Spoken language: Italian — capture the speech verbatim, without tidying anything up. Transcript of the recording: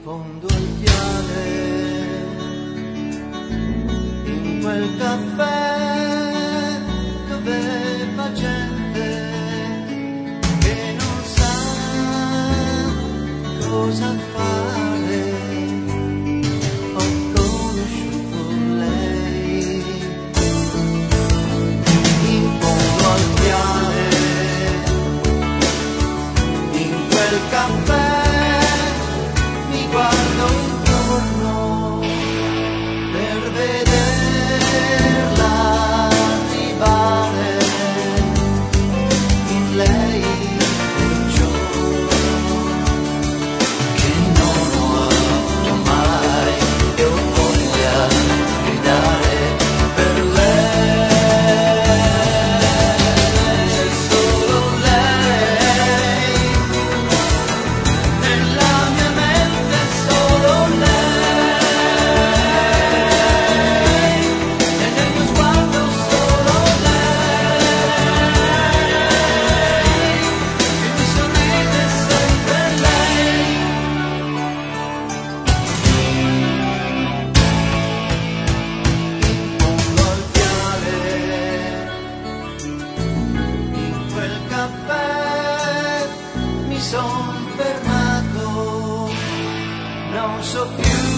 fondo al viale, in quel caffè dove va gente che non sa cosa fare. Ho conosciuto lei in fondo al viale, in quel caffè. Guardo intorno per vederla arrivare, in lei un giorno che non ho avuto mai e ho voglia di dare per lei, solo lei, nella mia mente. Solo lei, e nel mio sguardo solo lei, che mi sorride sempre lei. In fondo al viale, in quel caffè, mi son fermato. Non so più